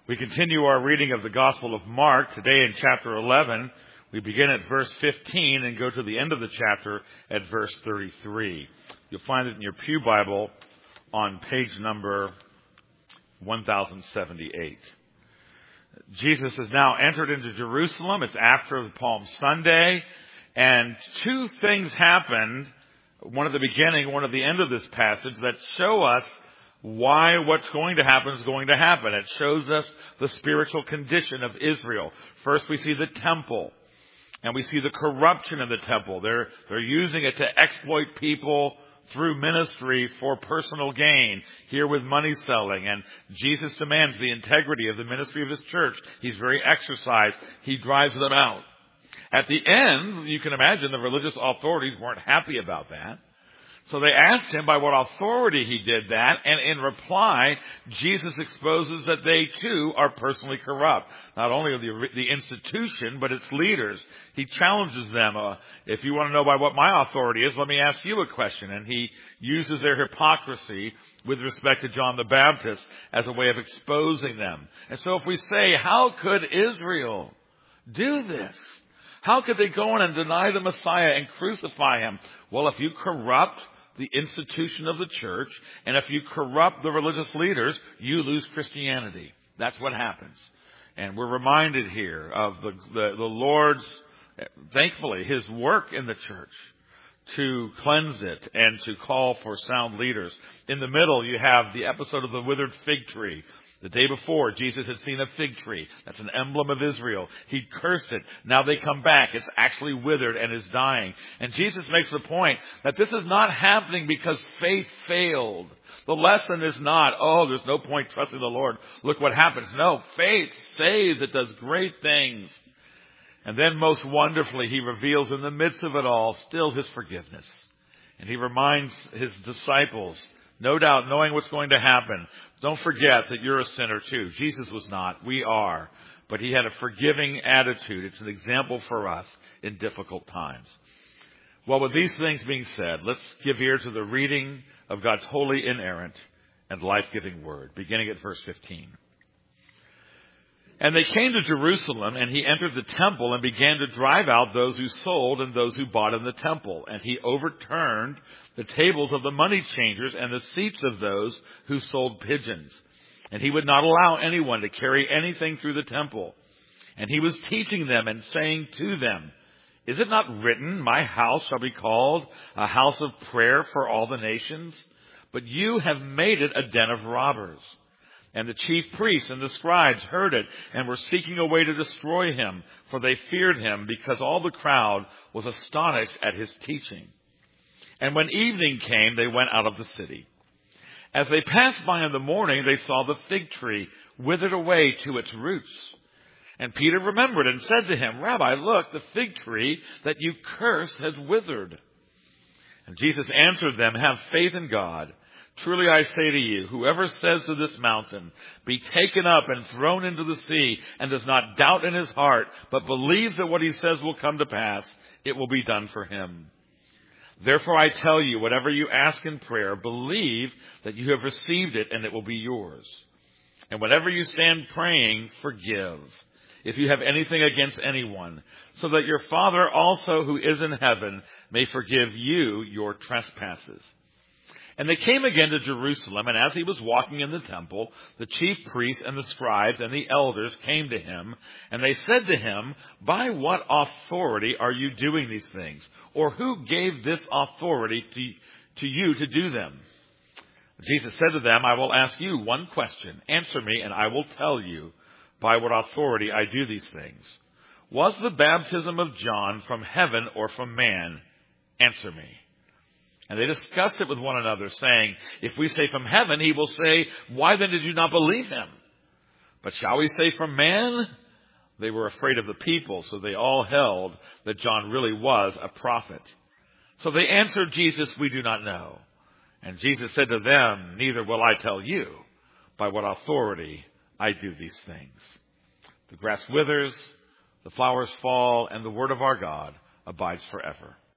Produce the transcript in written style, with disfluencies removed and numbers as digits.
We continue our reading of the Gospel of Mark. Today in chapter 11, we begin at verse 15 and go to the end of the chapter at verse 33. You'll find it in your pew Bible on page number 1078. Jesus has now entered into Jerusalem. It's after the Palm Sunday, and two things happened, one at the beginning, one at the end of this passage, that show us why what's going to happen is going to happen. It shows us the spiritual condition of Israel. First, we see the temple, and we see the corruption in the temple. They're using it to exploit people through ministry for personal gain, here with money selling. And Jesus demands the integrity of the ministry of his church. He's very exercised. He drives them out. At the end, you can imagine the religious authorities weren't happy about that. So they asked him by what authority he did that, and in reply, Jesus exposes that they too are personally corrupt. Not only the institution, but its leaders. He challenges them, if you want to know by what my authority is, let me ask you a question. And he uses their hypocrisy with respect to John the Baptist as a way of exposing them. And so if we say, how could Israel do this? How could they go in and deny the Messiah and crucify him? Well, if you corrupt the institution of the church, and if you corrupt the religious leaders, you lose Christianity. That's what happens. And we're reminded here of the Lord's, thankfully, his work in the church to cleanse it and to call for sound leaders. In the middle, you have the episode of the withered fig tree. The day before, Jesus had seen a fig tree. That's an emblem of Israel. He cursed it. Now they come back. It's actually withered and is dying. And Jesus makes the point that this is not happening because faith failed. The lesson is not, there's no point trusting the Lord. Look what happens. No, faith saves. It does great things. And then most wonderfully, he reveals in the midst of it all still his forgiveness. And he reminds his disciples, no doubt, knowing what's going to happen, don't forget that you're a sinner too. Jesus was not. We are. But he had a forgiving attitude. It's an example for us in difficult times. Well, with these things being said, let's give ear to the reading of God's holy, inerrant, and life-giving word, beginning at verse 15. And they came to Jerusalem, and he entered the temple and began to drive out those who sold and those who bought in the temple. And he overturned the tables of the money changers and the seats of those who sold pigeons. And he would not allow anyone to carry anything through the temple. And he was teaching them and saying to them, is it not written, my house shall be called a house of prayer for all the nations? But you have made it a den of robbers. And the chief priests and the scribes heard it and were seeking a way to destroy him, for they feared him because all the crowd was astonished at his teaching. And when evening came, they went out of the city. As they passed by in the morning, they saw the fig tree withered away to its roots. And Peter remembered and said to him, Rabbi, look, the fig tree that you cursed has withered. And Jesus answered them, have faith in God. Truly I say to you, whoever says to this mountain, be taken up and thrown into the sea, and does not doubt in his heart, but believes that what he says will come to pass, it will be done for him. Therefore I tell you, whatever you ask in prayer, believe that you have received it, and it will be yours. And whenever you stand praying, forgive, if you have anything against anyone, so that your Father also who is in heaven may forgive you your trespasses. And they came again to Jerusalem, and as he was walking in the temple, the chief priests and the scribes and the elders came to him, and they said to him, by what authority are you doing these things? Or who gave this authority to you to do them? Jesus said to them, I will ask you one question. Answer me, and I will tell you by what authority I do these things. Was the baptism of John from heaven or from man? Answer me. And they discussed it with one another, saying, if we say from heaven, he will say, why then did you not believe him? But shall we say from man? They were afraid of the people, so they all held that John really was a prophet. So they answered Jesus, we do not know. And Jesus said to them, neither will I tell you by what authority I do these things. The grass withers, the flowers fall, and the word of our God abides forever.